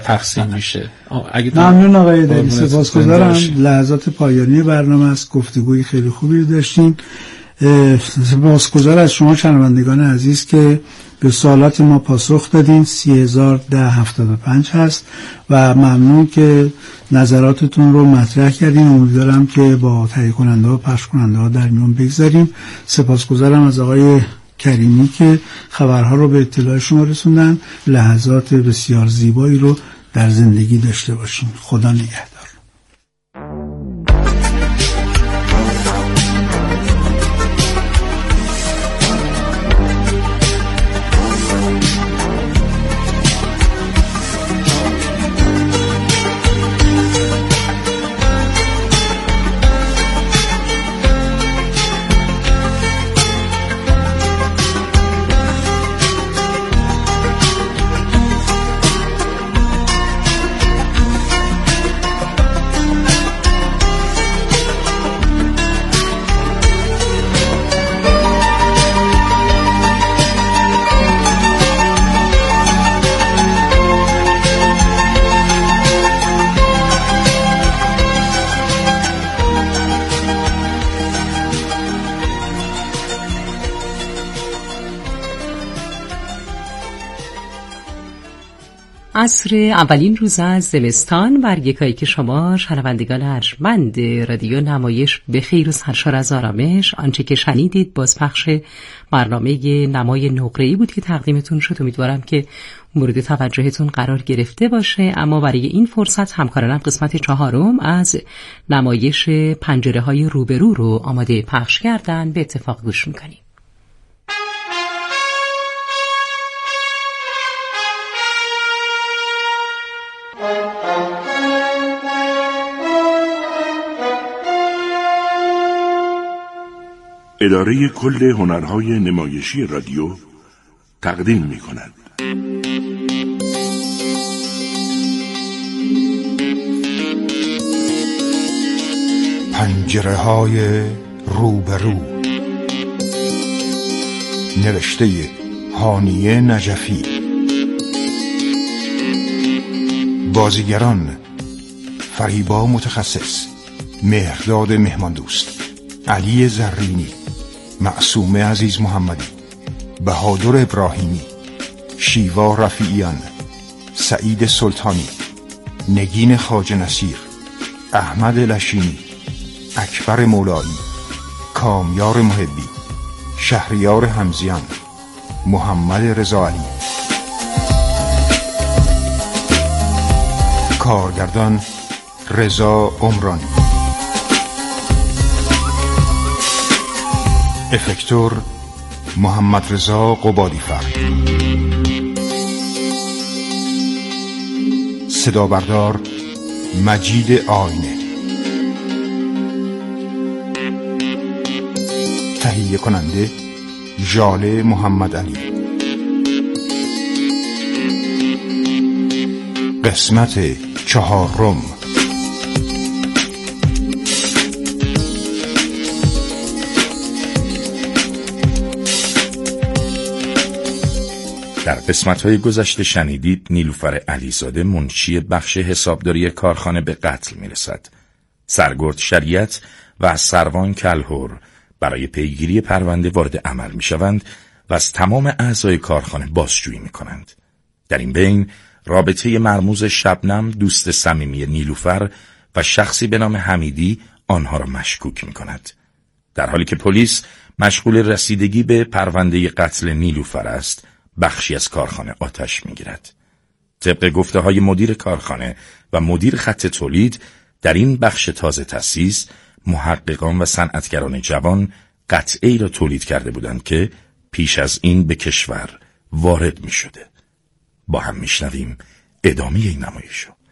تقسیم میشه. ممنون آقای دری، سپاسگزارم. لحظات پایانی برنامه است. گفتگوی خیلی خوبی داشتین. سپاسگزار از شما شنوندگان عزیز که به سوالات ما پاسخ دادین. 301075 هست و ممنون که نظراتتون رو مطرح کردین. امیدوارم که با تهیه کننده ها و پخش کننده ها در میون بگذاریم. سپاسگزارم از آقای کریمی که خبرها رو به اطلاع شما رسوندن. لحظات بسیار زیبایی رو در زندگی داشته باشین. خدا نگهدار. عصر اولین روز از زمستان برگکایی که شما شنوندگان ارجمند رادیو نمایش به خیر و سرشار از آرامش. آنچه که شنیدید بازپخش برنامه نمای نقره‌ای بود که تقدیمتون شد. امیدوارم که مورد توجهتون قرار گرفته باشه. اما برای این فرصت همکارانم قسمت 4 از نمایش پنجره‌های روبرو رو آماده پخش کردن. به اتفاق گوش می‌کنیم. اداره کل هنرهای نمایشی رادیو تقدیم می کند. پنجره‌های روبرو، نوشته هانیه نجفی. بازیگران: فریبا متخصص، مهرداد مهماندوست، علی زرینی، معصومه عزیز محمدی، بهادر ابراهیمی، شیوا رفیعیان، سعید سلطانی، نگین خواجه نصیر، احمد لشینی، اکبر مولایی، کامیار محبی، شهریار حمزیان، محمد رضا علی. کارگردان: رضا عمرانی. افکتور: محمد رضا قبادی‌فر. صدا بردار: مجید آینه. تهیه کننده: ژاله محمد علی. قسمت 4. در قسمت‌های گذشته شنیدید نیلوفر علیزاده منشی بخش حسابداری کارخانه به قتل می‌رسد. سرگرد شریعت و سروان کلهور برای پیگیری پرونده وارد عمل می‌شوند و از تمام اعضای کارخانه بازجویی می‌کنند. در این بین رابطه مرموز شبنم دوست صمیمی نیلوفر و شخصی به نام حمیدی آنها را مشکوک می‌کند. در حالی که پلیس مشغول رسیدگی به پرونده قتل نیلوفر است، بخشی از کارخانه آتش می‌گیرد. طبق گفته‌های مدیر کارخانه و مدیر خط تولید، در این بخش تازه تأسیس محققان و صنعتگران جوان قطعه‌ای را تولید کرده بودند که پیش از این به کشور وارد می‌شده. با هم می‌شنویم ادامه این نمایش رو.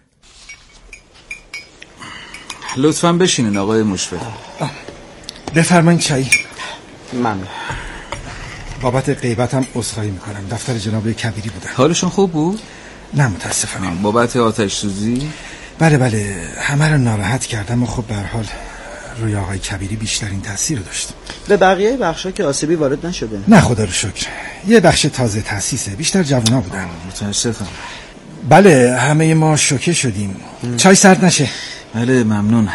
لطفاً بشینین آقای مشفق. بفرمایید چای. ممنون. بابت غیبتم عذرخواهی میکنم. دفتر جناب کبیری بودم. حالشون خوب بود؟ نه متاسفانه. بابت آتش سوزی؟ بله همه رو ناراحت کردم و خب به هر حال روی آقای کبیری بیشترین تاثیر رو داشت. به بقیه بخشا که آسیبی وارد نشده؟ نه خدا رو شکر. یه بخش تازه تاسیسه، بیشتر جوونا بودن. متاسفم. بله همه ما شوکه شدیم. چای سرد نشه. بله ممنون.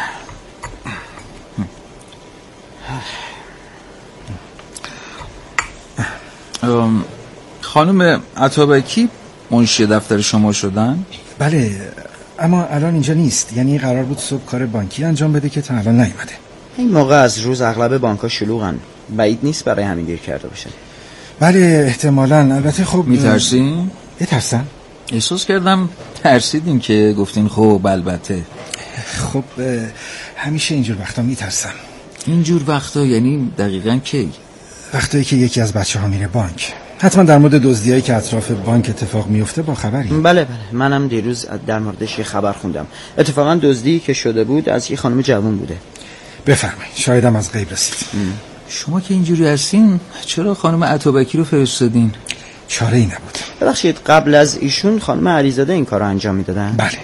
خانم عطابکی منشی دفتر شما شدن؟ بله اما الان اینجا نیست. یعنی قرار بود صبح کار بانکی انجام بده که تا الان نیومده. این موقع از روز اغلب بانک‌ها شلوغن. بعید نیست برای همین دیر کرده باشه. بله احتمالاً. البته خب میترسین؟ ترسم. احساس کردم ترسیدین که گفتین خب البته. خب همیشه اینجور وقتا میترسم. اینجور وقتا یعنی دقیقاً کی؟ وقتایی که یکی از بچه‌ها میره بانک. حتما در مورد دزدیایی که اطراف بانک اتفاق میفته با خبری؟ بله منم دیروز در موردش یه خبر خوندم. اتفاقا دزدی که شده بود از یه خانم جوان بوده. بفرمایید. شایدم از غیب رسید. شما که اینجوری هستین چرا خانم عطابکی رو فرستادین؟ چاره ای نبود. ببخشید قبل از ایشون خانم علیزاده این کار رو انجام میدادن؟ بله.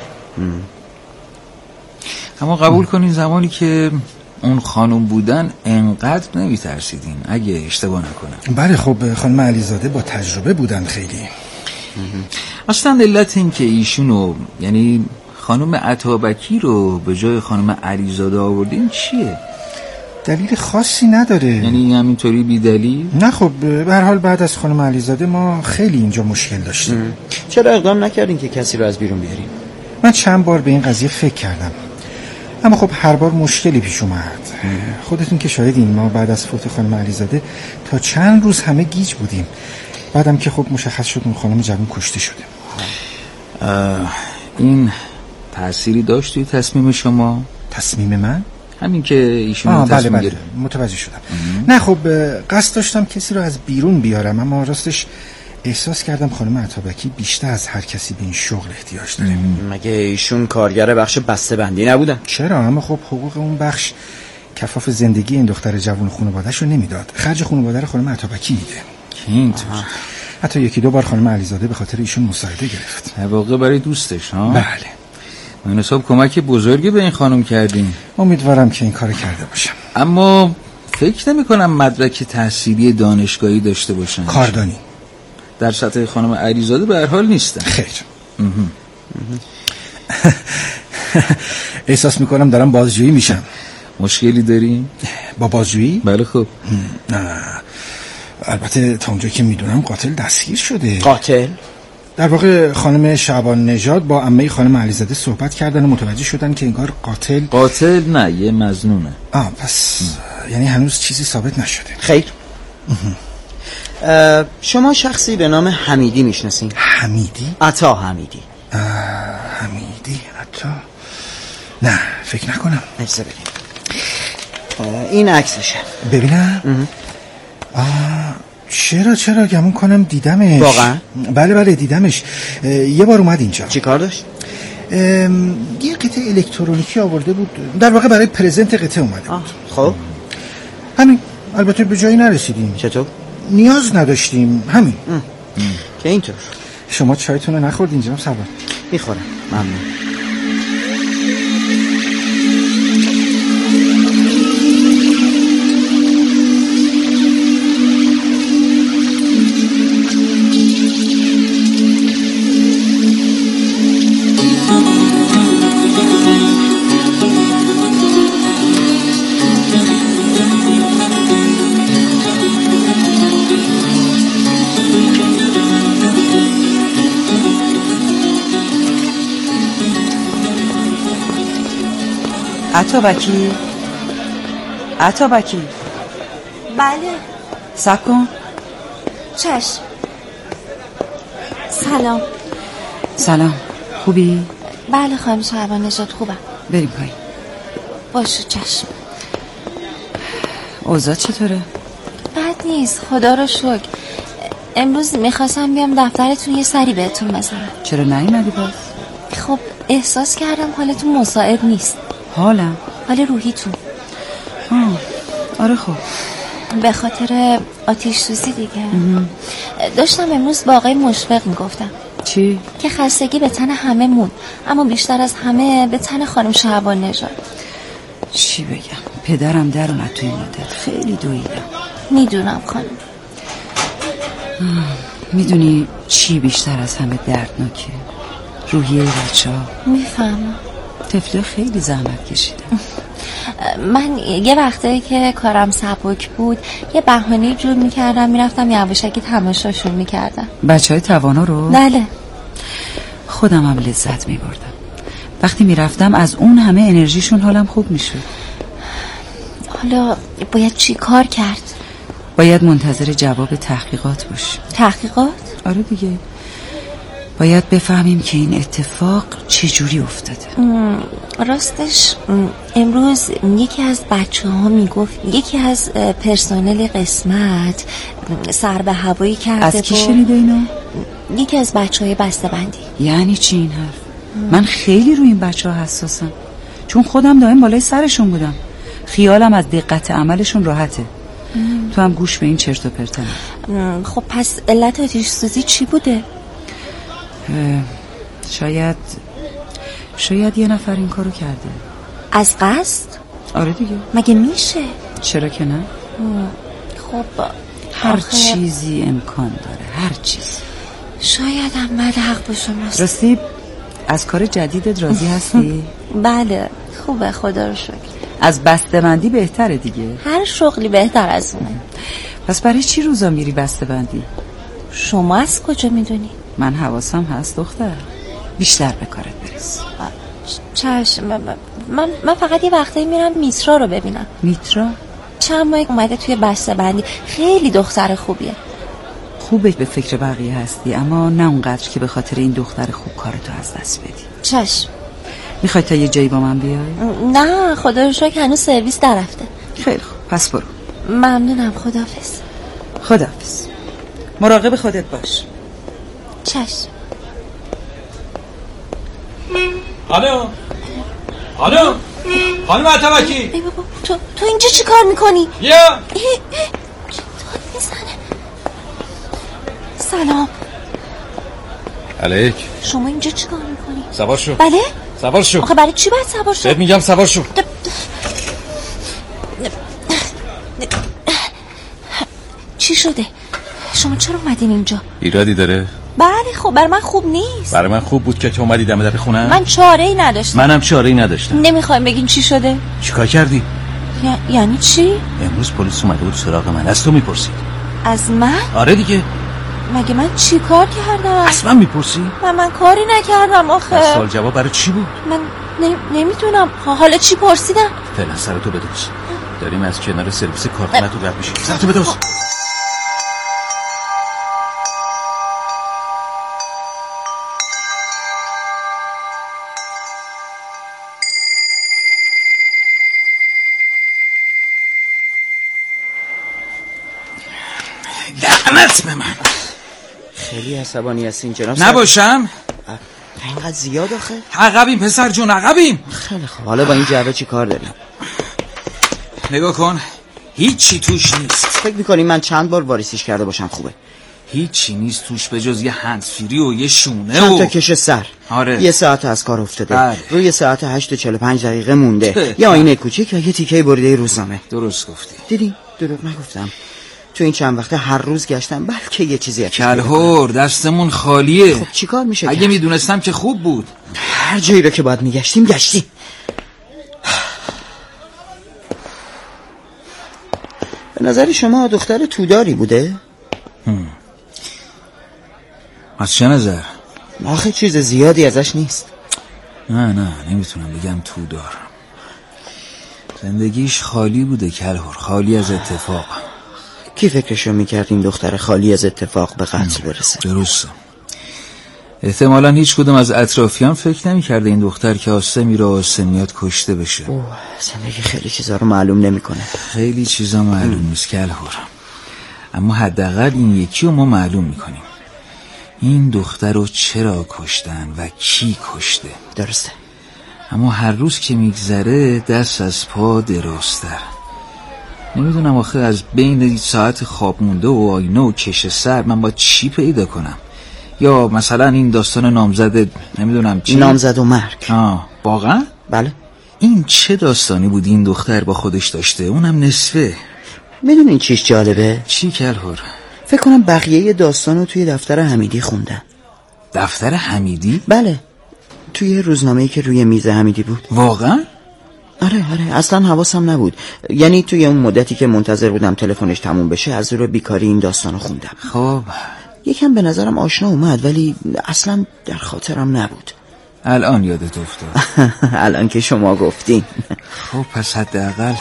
اما قبول کنین زمانی که اون خانم بودن انقدر نمیترسیدین اگه اشتباه نکنم؟ بله خب خانم علیزاده با تجربه بودن خیلی. اصلا علت این که ایشونو یعنی خانم عطابکی رو به جای خانم علیزاده آوردین چیه؟ دلیل خاصی نداره. یعنی همینطوری بی دلیل؟ نه خب به هر حال بعد از خانم علیزاده ما خیلی اینجا مشکل داشتیم. چرا اقدام نکردین که کسی رو از بیرون بیاریم؟ من چند بار به این قضیه فکر کردم اما خب هر بار مشکلی پیش اومد. خودتون که شاهدین ما بعد از فوت خانم علیزاده تا چند روز همه گیج بودیم. بعدم که خب مشخص شد اون خانم جوان کشته شده. این تأثیری داشت توی تصمیم شما؟ تصمیم من؟ همین که ایشون تصمیم بله متوجه شدم. نه خب قصد داشتم کسی رو از بیرون بیارم اما راستش احساس کردم خانم عطابکی بیشتر از هر کسی به این شغل احتیاج داره. مگه ایشون کارگر بخش بسته‌بندی نبودن؟ چرا؟ اما خب حقوق اون بخش کفاف زندگی این دختر جوان خانواده‌اش رو نمیداد. خرج خانواده رو خانم عطابکی میده. اینطور. حتی یکی دو بار خانم علیزاده به خاطر ایشون مساعده گرفت. واقعا برای دوستش ها؟ بله. من حساب کمک بزرگی به این خانم کردین. امیدوارم که این کارو کرده باشم. اما فکر نمی کنم مدرک تحصیلی دانشگاهی داشته باشن. کاردانی در سطح خانم علیزاده به هر حال نیستن. خیر. احساس میکنم دارم بازجویی میشم. مشکلی دارین؟ با بازجویی؟ بله خب. البته تا اونجایی که میدونم قاتل دستگیر شده. قاتل؟ در واقع خانم شعبان نژاد با عمه خانم علیزاده صحبت کردن و متوجه شدن که انگار قاتل نه یه مظنونه. پس یعنی هنوز چیزی ثابت نشده. خیر. شما شخصی به نام حمیدی میشناسین؟ حمیدی؟ عطا حمیدی. حمیدی عطا؟ نه فکر نکنم. اجازه بدین. این عکسشه. ببینم. چرا گمون کنم دیدمش. واقعا؟ بله دیدمش. یه بار اومد اینجا. چی کار داشت؟ یه قطعه الکترونیکی آورده بود. در واقع برای پرزنت قطعه اومده بود. خب همین. البته به جایی نرسیدیم. چطور؟ نیاز نداشتیم. همین. که اینطور. شما چایتون رو نخوردین جناب سرور؟ میخورم. ممنون. عطابکی بله صبر کن. چشم. سلام. خوبی؟ بله خانم شعبان نژاد خوبم. بریم پایین. باشه چشم. اوضاع چطوره؟ بد نیست خدا رو شکر. امروز میخواستم بیام دفترتون یه سری بهتون بزنم. چرا نیومدی باز؟ خب احساس کردم حالتون مساعد نیست. حال روحیتون. آره خب به خاطر آتش سوزی دیگه. داشتم امروز با آقای مشفق میگفتم. چی؟ که خستگی به تن همه مون اما بیشتر از همه به تن خانم شعبان نژاد. چی بگم؟ پدرم در اومد توی مدت خیلی دویدم. میدونم خانم. میدونی چی بیشتر از همه دردناکه؟ روحیه بچه ها. میفهمم. طفله خیلی زحمت کشیده. من یه وقتایی که کارم سبک بود یه بهانه‌ای جور میکردم میرفتم یواشکی تماشاشون میکردم. بچه های توانا رو؟ بله. خودم هم لذت میبردم. وقتی میرفتم از اون همه انرژیشون حالم خوب میشد. حالا باید چی کار کرد؟ باید منتظر جواب تحقیقات باشیم. تحقیقات؟ آره دیگه. باید بفهمیم که این اتفاق چجوری افتاده. راستش امروز یکی از بچه ها میگفت یکی از پرسنل قسمت سر به هوایی کرده. از کی شنیده اینو؟ یکی از بچه های بسته بندی. یعنی چی این حرف؟ من خیلی روی این بچه ها حساسم، چون خودم دائم بالای سرشون بودم. خیالم از دقت عملشون راحته. تو هم گوش به این چرت و پرت نده. خب پس علت آتش سوزی چی بوده؟ شاید یه نفر این کارو کرده. از قصد؟ آره دیگه. مگه میشه؟ چرا که نه؟ خب هر چیزی امکان داره، هر چیز. شاید احمد حق با شماست. راستی از کار جدیدت راضی هستی؟ بله خوبه، خدا رو شکر. از بسته‌بندی بهتره دیگه. هر شغلی بهتر از اونه. پس برای چی روزا میری بسته‌بندی؟ شما از کجا میدونی؟ من حواسم هست دختر، بیشتر به کارت برس. چشم. من فقط یه وقتایی میرم میترا رو ببینم. میترا؟ چند ماه اومده توی بسته‌بندی، خیلی دختر خوبیه. خوبه به فکر بقیه هستی، اما نه اونقدر که به خاطر این دختر خوب کارتو از دست بدی. چشم. میخوای تا یه جایی با من بیای؟ نه خدا رو شکر هنوز سرویس درفته. خیلی خوب، پس برو. ممنونم. خداحافظ. خداحافظ. مراقب خودت باش. چشم. خانم عطابکی. ای بابا تو اینجا چی کار میکنی؟ بیا. داد میزنه. سلام. علیک. شما اینجا چی کار میکنی؟ سوار شو. بله؟ سوار شو. آخه برای چی باید سوار شو؟ بهت میگم سوار شو. چی شده؟ شما چرا اومدین اینجا؟ ایرادی داره؟ بله خب برای من خوب نیست. برای من خوب بود که تو اومدی دم در خونه. من چاره‌ای نداشتم. منم چاره‌ای نداشتم. نمیخوایم بگین چی شده؟ چیکار کردی؟ یعنی چی؟ امروز پلیس اومده بود سراغ من، از تو میپرسید. از من؟ آره دیگه. مگه من چی کار کردم؟ از من میپرسی؟ من کاری نکردم آخه. سوال جواب برای چی بود؟ من نمیدونم. حالا چی پرسیدم؟ فعلا سرتو بدوز. داریم از کنار سرویس کارخونه تو رد میشیم. سرتو بدوز. لعنت به من. خیلی عصبانی هستین جناب. نباشم؟ اینقدر زیاد آخه؟ عقبیم پسر جون، عقبیم. خیلی خوب، حالا با این جعبه چی کار داریم؟ نگاه کن، هیچی توش نیست. فکر میکنی من چند بار واریسیش کرده باشم خوبه؟ هیچی نیست توش به جز یه هندزفری و یه شونه چند تا کش سر. آره. یه ساعت از کار افتاده. روی ساعت 8:45 مونده. یه آینه کوچیک و یه تیکه بریده روزنامه. درست گفتی. دیدی؟ دروغ نگفتم. تو این چند وقته هر روز گشتم بلکه یه چیزی کلهور دستمون خالیه. خب چیکار میشه؟ اگه میدونستم که خوب بود. هر جایی رو که باید میگشتیم گشتیم. به نظر شما دختر توداری بوده؟ از چه نظر؟ آخه چیز زیادی ازش نیست. نه نمیتونم بگم تودار. زندگیش خالی بوده کلهور، خالی از اتفاق. کی فکرشو میکرد این دختر خالی از اتفاق به قتل برسه؟ درسته. احتمالا هیچ کدوم از اطرافیان فکر نمیکرده این دختر که آسته میره آسته میاد کشته بشه. زندگی خیلی چیزا رو معلوم نمیکنه. خیلی چیزا معلوم نیست کلهور، اما حداقل این یکی رو ما معلوم میکنیم. این دختر رو چرا کشتن و کی کشته؟ درسته. اما هر روز که میگذره دست از پا درازتر. نمیدونم آخه از بین ساعت خواب مونده و آینه و کش سر من با چی پیدا کنم. یا مثلا این داستان نامزد نمیدونم چی. نامزد و مرگ. واقعا؟ بله. این چه داستانی بود این دختر با خودش داشته؟ اونم نصفه. میدونین چیش جالبه؟ چی کلهور؟ فکر کنم بقیه داستانو توی دفتر حمیدی خوندن. دفتر حمیدی؟ بله. توی روزنامه‌ای که روی میز حمیدی بود. واقعا؟ آره اصلا حواسم نبود. یعنی توی اون مدتی که منتظر بودم تلفنش تموم بشه از رو بیکاری این داستانو خوندم. خب یکم به نظرم آشنا اومد ولی اصلا در خاطرم نبود. الان یادت افتاد؟ الان که شما گفتین. خب پس حداقل.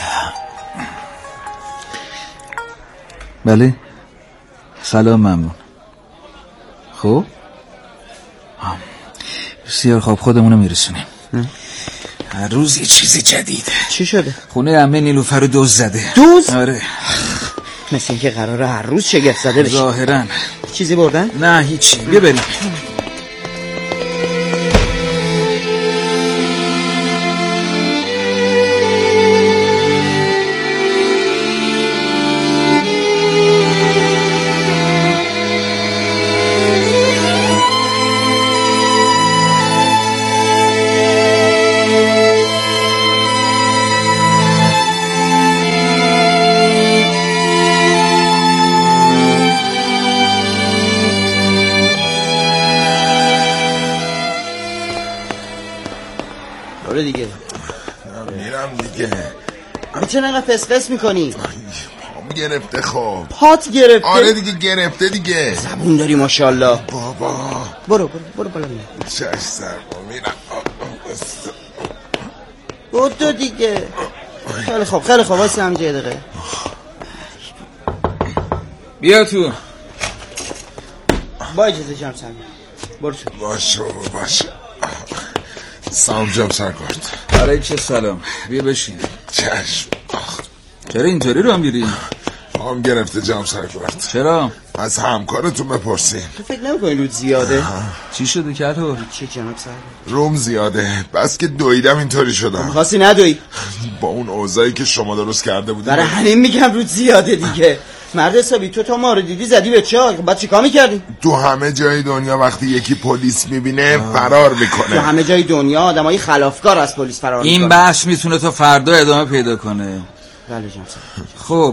بله سلام، ممنون. خب بسیار خوب، خودمونو میرسونیم. هر روز یه چیز جدیده. چی شده؟ خونه عمه نیلوفر رو دزد زده. دزد؟ آره، مثل اینکه قراره هر روز شگفت زده بشه. ظاهرا. چیزی بردن؟ نه هیچی، بیا بریم. دیگه میرم دیگه. چرا انقدر فسفس میکنی؟ پام گرفته. خب پات گرفته؟ آره دیگه گرفته دیگه. زبون داری ماشاءالله. بابا برو بالا چش سرما میرم. بودو دیگه. خیلی خوب واسه هم یه دقیقه. بیا تو. با اجازه جمع سرما. برو تو. باشه سلام جناب سرکارد. علیکم سلام. بیا بشین. چشم. چرا اینطوری رو میری؟ پام گرفته جناب سرکارد. چرا؟ از همکارتون بپرسین. تو فکر نمی‌کنی رود زیاده؟ چی شده کلهر؟ چی جناب سرکارد؟ روم زیاده. بس که دویدم اینطوری شدم. خواستی ندوی؟ با اون اوضاعی که شما درست کرده بودید. برای همین میگم رود زیاده دیگه. مرد حسابی تو تا ما رو دیدی زدی به چاه. بعد چیکار می‌کردی؟ تو همه جای دنیا وقتی یکی پلیس میبینه فرار میکنه. تو همه جای دنیا آدمای خلافکار از پلیس فرار میکنن. این بحث میتونه تا فردا ادامه پیدا کنه. بله جناب. خب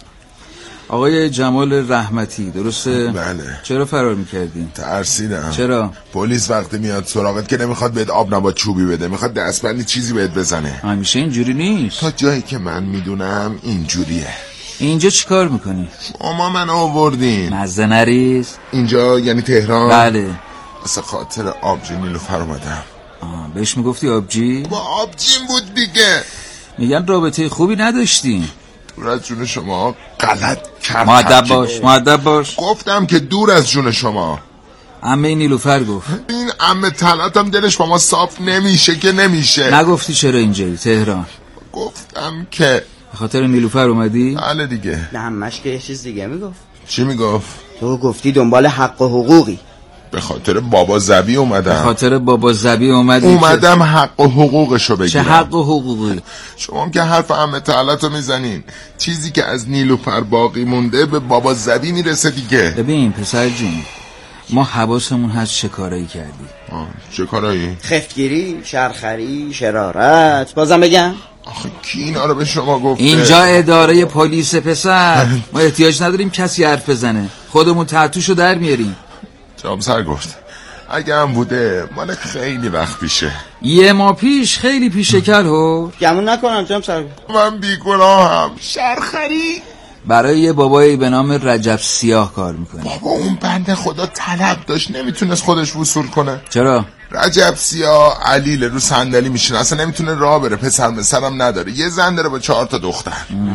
آقای جمال رحمتی درسته؟ بله. چرا فرار میکردین؟ ترسیدم. چرا؟ پلیس وقتی میاد سراغت که نمیخواد بهت آب نبات چوبی بده، میخواد دستبندی چیزی بهت بزنه. همیشه اینجوری نیست. تا جایی که من میدونم اینجوریه. اینجا چی کار میکنی؟ شما من آوردین. مزه نریز. اینجا یعنی تهران؟ بله. واسه خاطر آبجی نیلوفر اومدم. بهش میگفتی آبجی؟ با آبجیم بود دیگه. میگن رابطه خوبی نداشتین. دور از جون شما غلط کرد. مؤدب باش. گفتم که دور از جون شما. عمه نیلوفر گفت. این عمه طلعتم دلش با ما صاف نمیشه که نمیشه. نگفتی چرا اینجایی تهران؟ گفتم که به خاطر نیلوفر اومدی؟ بله دیگه. نه همش که یه چیز دیگه میگفت. چی میگفت؟ تو گفتی دنبال حق و حقوقی. به خاطر بابا زبی اومدم. به خاطر بابا زبی اومدم حق و حقوقشو بگیرم. چه حق و حقوقی؟ شما که حرف عمه طلعتو میزنین. چیزی که از نیلوفر باقی مونده به بابا زبی میرسه دیگه. ببین پسر جون، ما حواسمون هست چه کارایی کردی. چه کارایی؟ خفتگیری، شرخری، شرارت. بازم بگم؟ آخه کی اینا رو به شما گفته؟ اینجا اداره پلیس پسر. ما احتیاج نداریم کسی حرف بزنه، خودمون تحتوشو در میاریم. جناب سرگرد اگه هم بوده مال خیلی وقت پیشه. یه ماه پیش؟ خیلی پیشه کلهر. گمون نکنم جناب سرگرد. من بیگناهم. شرخری برای یه بابایی به نام رجب سیاه کار میکنه. بابا اون بنده خدا طلب داشت نمیتونست خودش وصول کنه. چرا؟ رجب سیاه علیله رو صندلی میشینه، اصلا نمیتونه راه بره، پسر مسرم نداره، یه زن داره با 4 تا دختر.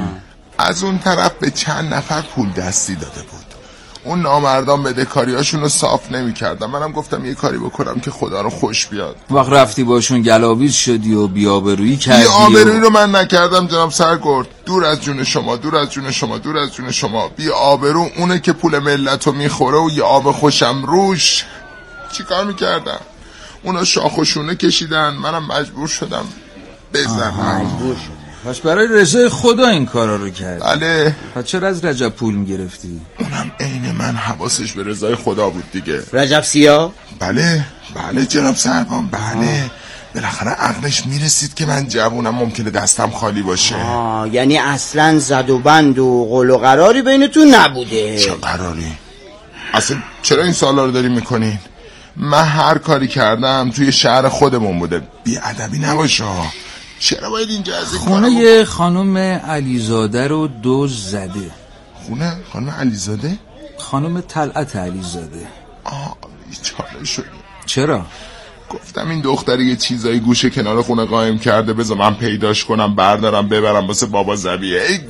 از اون طرف به چند نفر پول دستی داده بود. اون نامردان بدهکاریاشون رو صاف نمی‌کردن. منم گفتم یه کاری بکنم که خدا رو خوش بیاد. وقت رفتی باشون گلاویز شدی و بی‌آبرویی کردی. بی‌آبرویی رو من نکردم جناب سرگرد. دور از جون شما، دور از جون شما، دور از جون شما. بی‌آبرو اونه که پول ملتو میخوره و یه آب خوشم روش. چیکار میکردم؟ اونا شاخوشونه کشیدن، منم مجبور شدم بزنم. مجبور شدم. پس برای رضای خدا این کارا رو کردی. بله. پس چرا از رجب پول میگرفتی؟ اونم عین من حواسش به رضای خدا بود دیگه. رجب سیاه؟ بله جناب سربان، بله. بالاخره عقلش میرسید که من جوونم ممکنه دستم خالی باشه. یعنی اصلا زد و بند و قول و قراری بینتون نبوده. چه قراری؟ اصلا چرا این سوالا رو داری میکنین؟ من هر کاری کردم توی شهر خودمون بوده. بی‌ادبی نباشه. چرا باید اینجا از این خونه خانم علیزاده رو دزد زده. خونه خانم علیزاده؟ خانم طلعت علیزاده. بیچاره شدی. چرا؟ گفتم این دختری یه چیزایی گوشه کنار خونه قایم کرده، بذار من پیداش کنم بردارم ببرم واسه بابا زبیه. ای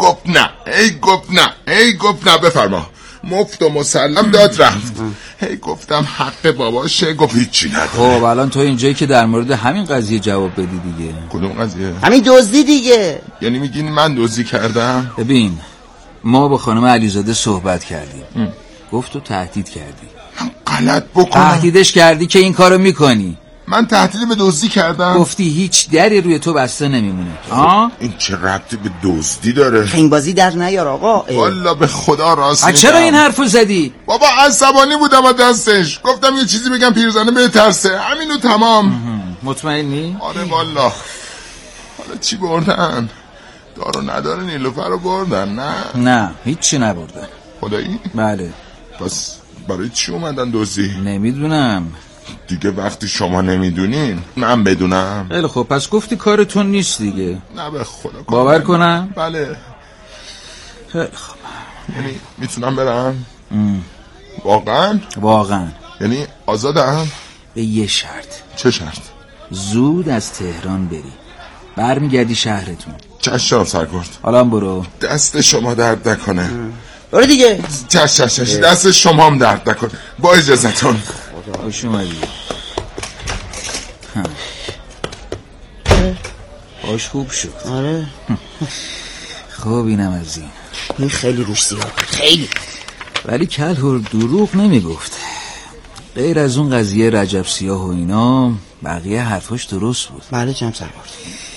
گفت نه بفرما. مفت و مسلم داد رفت. هی گفتم حق باباشه، گفت هیچی نداره. خب الان تو اینجایی که در مورد همین قضیه جواب بدی دیگه. کدوم قضیه؟ همین دزدی دیگه. یعنی میگین من دزدی کردم؟ ببین ما با خانم علیزاده صحبت کردیم. گفت تو تهدید کردی. من غلط بکنم؟ تهدیدش کردی که این کارو میکنی. من تهدید به دزدی کردم؟ گفتی هیچ دری روی تو بسته نمیمونه. این چه ربطی به دزدی داره؟ خنگ بازی در نیار آقا. والا به خدا راست میگم. چرا این حرفو زدی؟ بابا عصبانی بودم از دستش. گفتم یه چیزی بگم پیرزنه بترسه. همینو تمام. مطمئنی؟ آره والا. حالا چی بردن؟ دارو نداره نیلوفر رو بردن؟ نه هیچی نبردن. خدایی؟ بله. پس برای چی اومدن دزدی؟ نمیدونم دیگه. وقتی شما نمیدونین من بدونم. خیلی خب پس گفتی کارتون نیست دیگه. نه به خدا. باور کنم؟ بله. خیلی خب یعنی میتونم برم؟ واقعا؟ یعنی آزادم؟ به یه شرط. چه شرط؟ زود از تهران بری، برمیگردی شهرتون. چشم سرگرد. حالا برو. دست شما درد نکنه. برو دیگه. چشم دست شما هم درد نکنه. با اجازتون. خوش اومدی. باش خوب شد. آره. خب اینم از این خیلی روش زیاد. خیلی. ولی کلهر دروغ نمیگفت. غیر از اون قضیه رجب سیاه و اینا بقیه حرفاش درست بود. بله جناب سرگرد.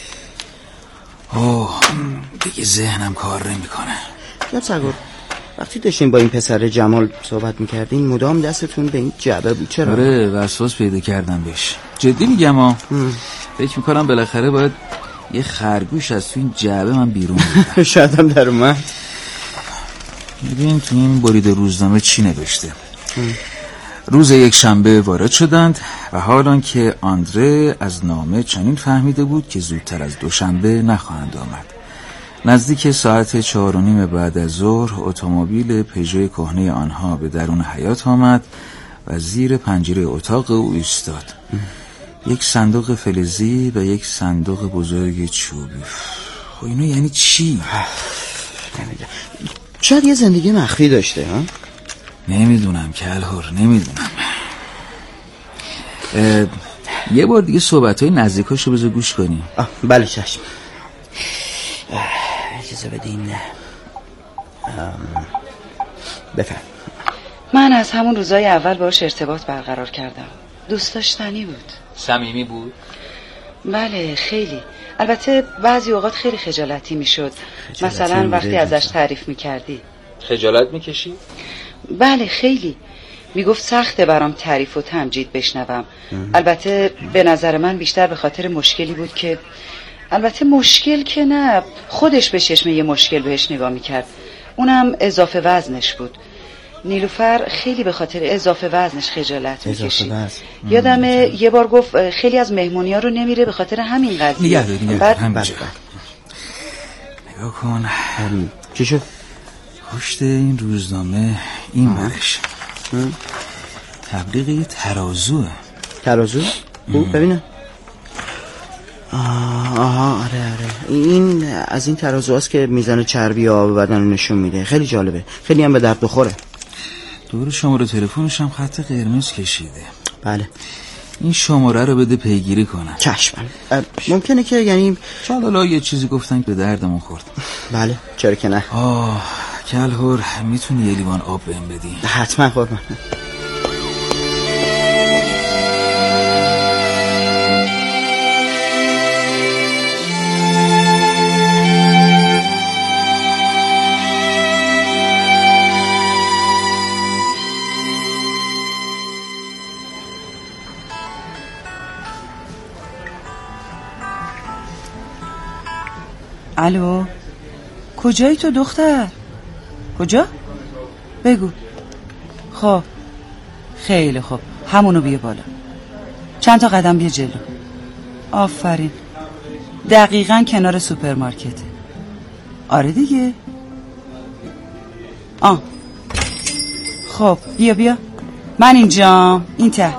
دیگه ذهنم کار نمیکنه. جناب سرگرد وقتی داشتین با این پسر جمال صحبت میکردین مدام دستتون به این جعبه بود. چرا؟ آره وسواس پیدا کردم بهش. جدی میگم فکر میکنم بالاخره باید یه خرگوش از تو این جعبه من بیرون بیارم. شاید هم در اومد. ببین تو این برید روزنامه چی نوشته. روز یک شنبه وارد شدند و حالان که آندره از نامه چنین فهمیده بود که زودتر از دوشنبه نخواهند آمد. نزدیک ساعت 4:30 بعد از ظهر اتومبیل پژو کهنه آنها به درون حیاط آمد و زیر پنجره اتاق او ایستاد. یک صندوق فلزی و یک صندوق بزرگ چوبی. خب اینو یعنی چی؟ شاید یه زندگی مخفی داشته ها؟ نمیدونم کلهر نمیدونم. یه بار دیگه صحبت‌های نزدیکاشو بذار گوش کنی. بله چشم. اجازه بدین. بفرم. من از همون روزای اول باهاش ارتباط برقرار کردم. دوست داشتنی بود. صمیمی بود؟ بله خیلی. البته بعضی اوقات خیلی خجالتی میشد. مثلا وقتی ازش تعریف میکردی. خجالت میکشی؟ بله خیلی. میگفت سخته برام تعریف و تمجید بشنوم. البته به نظر من بیشتر به خاطر مشکلی بود که البته مشکل که نه، خودش به چشم یه مشکل بهش نگاه میکرد. اونم اضافه وزنش بود. نیلوفر خیلی به خاطر اضافه وزنش خجالت میکشید. یادم یه بار گفت خیلی از مهمونی ها رو نمیره به خاطر همین قضیه. نگاه کن. چی شد؟ پشت این روزنامه این برش تبلیغ یه ترازوه. ترازو؟ ببینم. آره این از این ترازوهاست که میزان چربی آب بدن رو نشون میده. خیلی جالبه. خیلی هم به درد بخوره. دور شماره تلفنش هم خط قرمز کشیده. بله. این شماره رو بده پیگیری کنم. چشمم. ممکنه که یعنی حالا یه چیزی گفتن که به دردمون خورد. بله چرا که نه. کلهر میتونی یه لیوان آب بهم بدی؟ حتما قربان. الو کجایی تو دختر؟ کجا؟ بگو. خب خیلی خوب همونو بیا بالا. چند تا قدم بیا جلو. آفرین. دقیقاً کنار سوپرمارکته. آره دیگه. خب بیا من اینجا. این ته.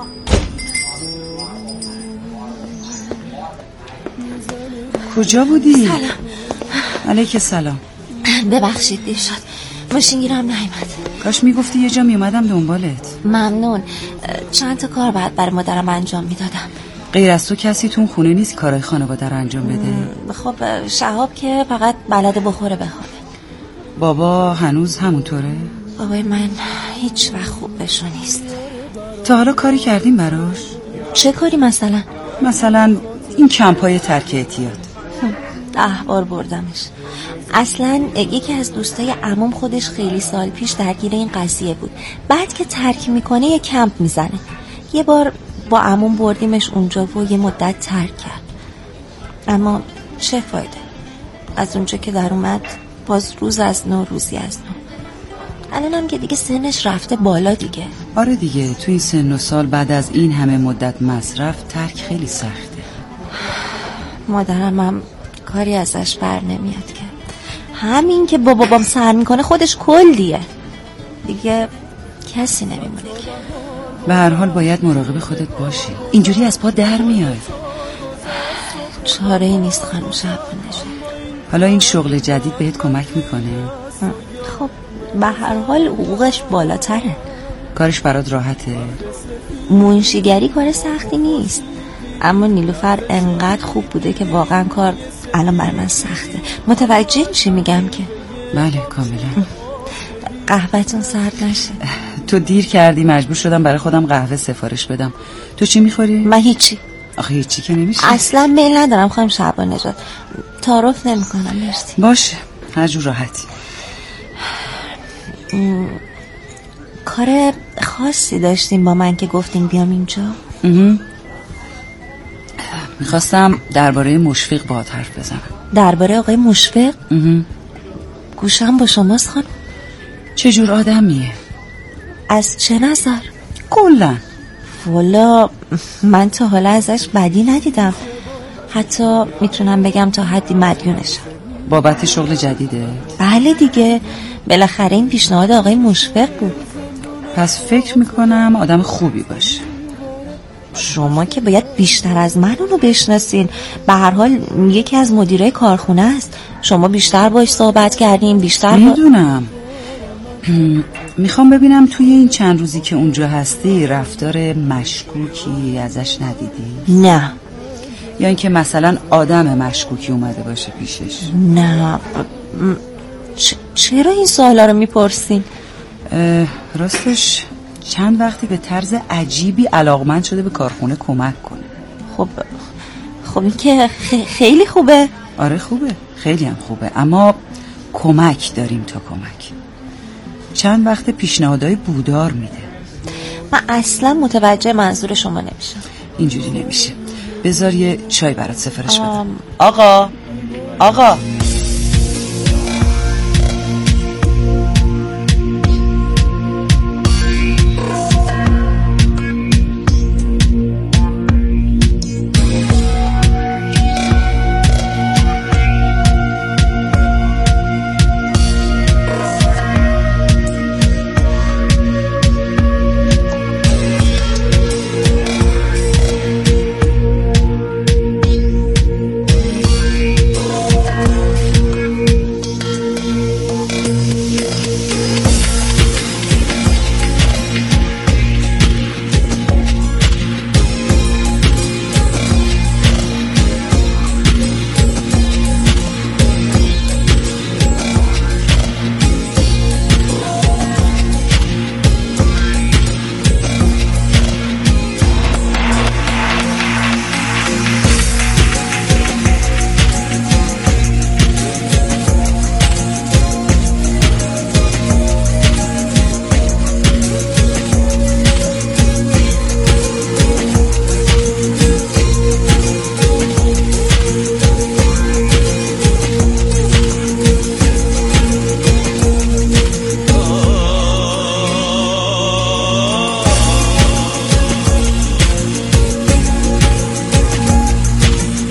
کجا بودی؟ سلام. علیک سلام. ببخشید دیر شد، ماشینگیرم نیامد. کاش میگفتی یه جا میومدم دنبالت. ممنون. چند تا کار بعد برای مادرم انجام میدادم. غیر از تو کسی تو خونه نیست کارهای خانواده رو انجام بده؟ خب شهاب که فقط بلده بخوره بخوابه. بابا هنوز همونطوره؟ بابای من هیچ وقت خوب بشو نیست. تا حالا کاری کردیم براش؟ چه کاری مثلا؟ مثلا این کمپای ترک اعتیاد. 10 بار بردمش. اصلا یکی از دوستای عموم خودش خیلی سال پیش درگیر این قضیه بود. بعد که ترک میکنه یه کمپ میزنه. یه بار با عموم بردیمش اونجا و یه مدت ترک کرد. اما چه فایده؟ از اونجا که در اومد باز روز از نو روزی از نو. الانم که دیگه سنش رفته بالا دیگه. آره دیگه، تو این سن و سال بعد از این همه مدت مصرف ترک خیلی سخته. مادرم هم کاری ازش بر نمیاد که همین که با بابام سر میکنه خودش کلیه دیگه، کسی نمیمونه که. به هر حال باید مراقب خودت باشی، اینجوری از پا در میای. چاره ای نیست خانم شعبانشون. حالا این شغل جدید بهت کمک میکنه؟ خب به هر حال حقوقش بالاتره. کارش برات راحته؟ منشیگری کار سختی نیست، اما نیلوفر انقدر خوب بوده که واقعا کار الان بر من سخته. متوجه میشی میگم که؟ بله کاملا. قهوه‌تون سرد نشه. تو دیر کردی، مجبور شدم برای خودم قهوه سفارش بدم. تو چی میخوری؟ من هیچی. آخه هیچی که نمیشه. اصلا میل ندارم خانم شعبان نژاد، تعارف نمیکنم. مرسی. باشه هر جور راحتی. کار خاصی داشتیم با من که گفتیم بیام اینجا؟ میخواستم درباره مشفق باهات حرف بزنم. درباره آقای مشفق؟ گوشم با شماست خانم. چه جور آدمیه؟ از چه نظر؟ کلا والا من تا حالا ازش بدی ندیدم، حتی میتونم بگم تا حدی مدیونشم. بابت شغل جدیده؟ بله دیگه، بالاخره این پیشنهاد آقای مشفق بود. پس فکر میکنم آدم خوبی باشه. شما که باید بیشتر از من اونو بشناسین. به هر حال یکی از مدیرای کارخونه است، شما بیشتر باش صحبت کردین. بیشتر میدونم. میخوام ببینم توی این چند روزی که اونجا هستی رفتار مشکوکی ازش ندیدی؟ نه. یا اینکه مثلا آدم مشکوکی اومده باشه پیشش؟ نه. چرا این سوالا رو میپرسین؟ راستش چند وقتی به طرز عجیبی علاقمند شده به کارخونه کمک کنه. خب این که خیلی خوبه. آره خوبه، خیلی هم خوبه، اما کمک داریم تا کمک. چند وقت پیشنهادهای بودار میده. من اصلا متوجه منظور شما نمیشم. اینجوری نمیشه. بذار یه چای برات سفارش بدم. آقا